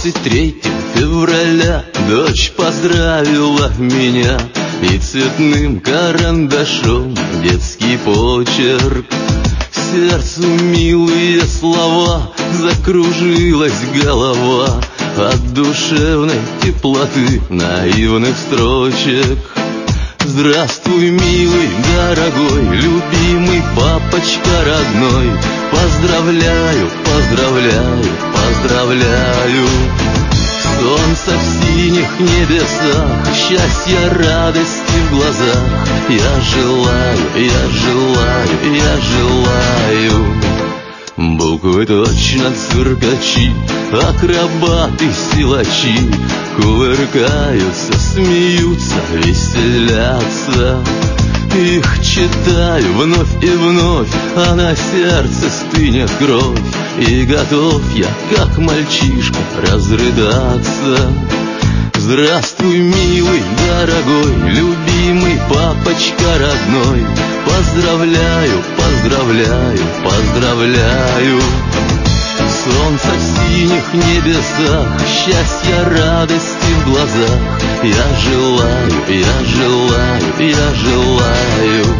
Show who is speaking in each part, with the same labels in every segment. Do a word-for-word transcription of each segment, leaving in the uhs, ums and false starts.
Speaker 1: двадцать третьего февраля дочь поздравила меня, и цветным карандашом детский почерк. Сердцу милые слова, закружилась голова от душевной теплоты наивных строчек. Здравствуй, милый, дорогой, любимый папочка родной, поздравляю, поздравляю, поздравляю. Солнце в синих небесах, счастья, радости в глазах. Я желаю, я желаю, я желаю. Буквы точно циркачи, акробаты, силачи, кувыркаются, смеются, веселятся. Их читаю вновь и вновь, а на сердце стынет кровь, и готов я, как мальчишка, разрыдаться. Здравствуй, милый, дорогой, любимый папочка родной, поздравляю, поздравляю, поздравляю. Солнце в синих небесах, счастья, радости в глазах. Я желаю, я желаю, я желаю.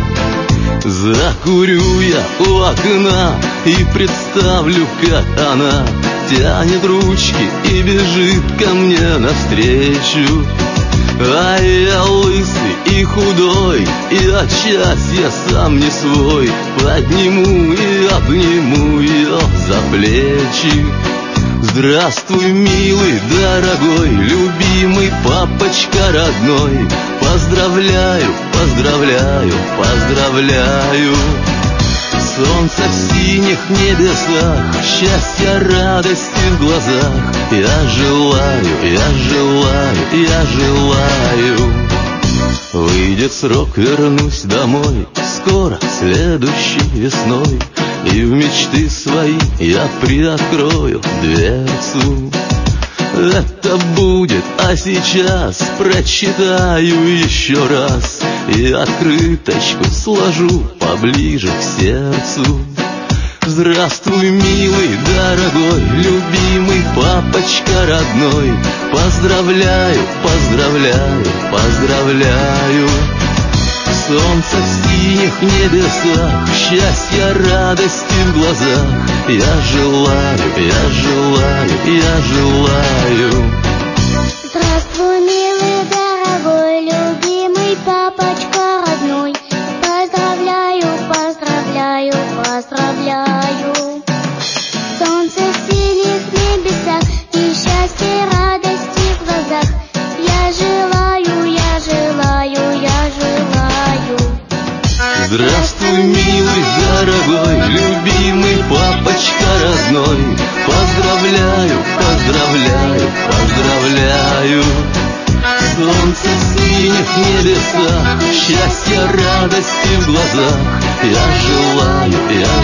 Speaker 1: Закурю я у окна и представлю, как она тянет ручки и бежит ко мне навстречу. А я лысый и худой, и от счастья сам не свой, подниму и обниму ее за плечи. Здравствуй, милый, дорогой, любимый папочка родной, поздравляю, поздравляю, поздравляю. Солнце в синих небесах, счастья, радости в глазах. Я желаю, я желаю, я желаю. Выйдет срок, вернусь домой скоро, следующей весной, и в мечты свои я приоткрою дверцу. Это будет, а сейчас прочитаю еще раз и открыточку сложу поближе к сердцу. Здравствуй, милый, дорогой, любимый папочка родной, поздравляю, поздравляю, поздравляю. Солнце в синих небесах, счастья, радости в глазах. Я желаю, я желаю, я желаю.
Speaker 2: Здравствуй, милый, дорогой, любимый папочка родной, поздравляю, поздравляю, поздравляю. Солнце в синих небесах и счастье, радости в глазах. Я желаю, я желаю, я желаю.
Speaker 1: Здравствуй, милый, дорогой, любимый папочка родной, поздравляю, поздравляю, поздравляю. Солнце в синих небесах, счастья, радости в глазах. Я желаю, я